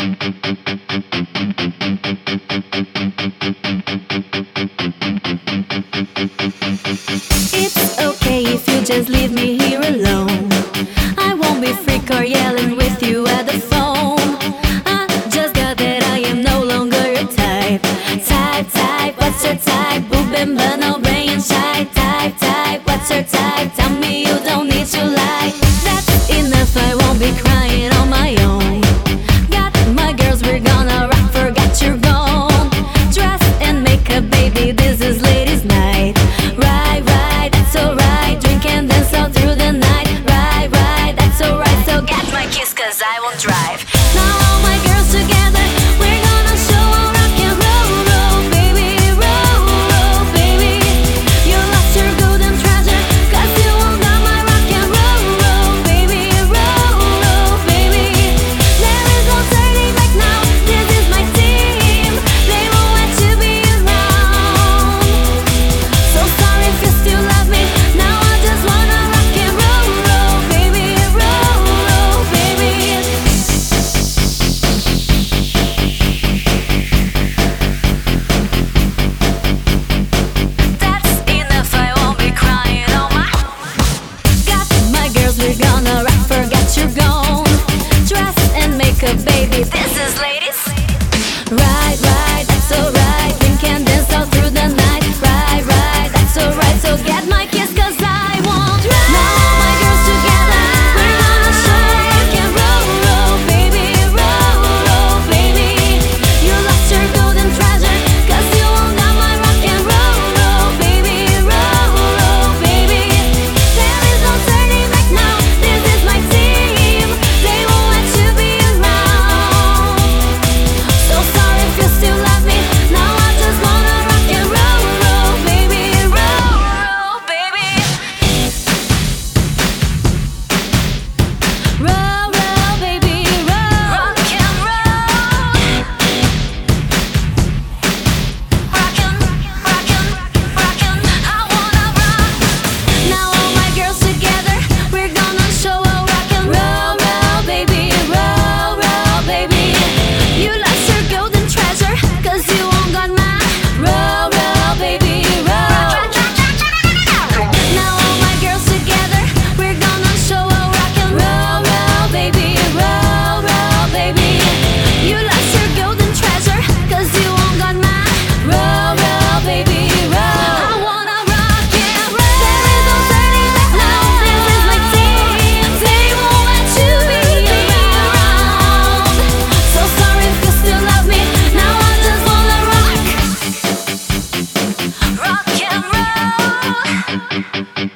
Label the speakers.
Speaker 1: It's okay if you just leave me here alone. I won't be freak or yelling with you at the phone. I just got that I am no longer your type. Type, what's your type? Boop and but no brain and shy. Type, what's your type? Tell me you don't need to lie. That's enough, I won't be crying on my own. Got my girls, we're gonna rock, forget you're gone. Dress and makeup, baby, this is ladies' night. Right, that's alright. Drink and dance all through the night. Right, that's alright. So get my kiss, cause I won't drive. Now all my girls together, we're gonna show a rock and roll, baby. Roll, baby. You lost your golden treasure, cause you won't got my rock and roll, baby. Roll, baby. There is no turning back now, this is my team. They won't let you be around. So sorry if you still love me, now I just wanna rock and roll, baby. Roll, baby. That's enough, I won't be crying on my own. Got my girls, we're gonna rock, forget you're gone. Dress and makeup, baby, this is ladies. Right, that's alright. Drink and dance all through the night. Right, that's alright. So get my kiss, cause I won't drive. Now all my girls together, we're gonna show rock and roll, baby. Roll, baby. You lost your golden treasure, cause you won't got my rock and roll, baby. Roll, baby. There is no turning back now, this is my team. They won't let you be around. So sorry if you still love me, now I just wanna rock and roll, baby. Roll, baby. Roll, baby. Rock and roll. Rockin', I wanna rock. Now all my girls together, we're gonna show a rock and roll, baby. Roll, baby. You lost your golden treasure, cause you won't got my roll, baby. Roll. Now all my girls together, we're gonna show a rock and roll, baby. Roll, baby. You lost your golden treasure, cause you won't got my roll, baby. Roll. I wanna rock and roll. There is no turning back now, this is my team. They won't let you be around. So sorry if you still love me, now I just wanna rock and roll.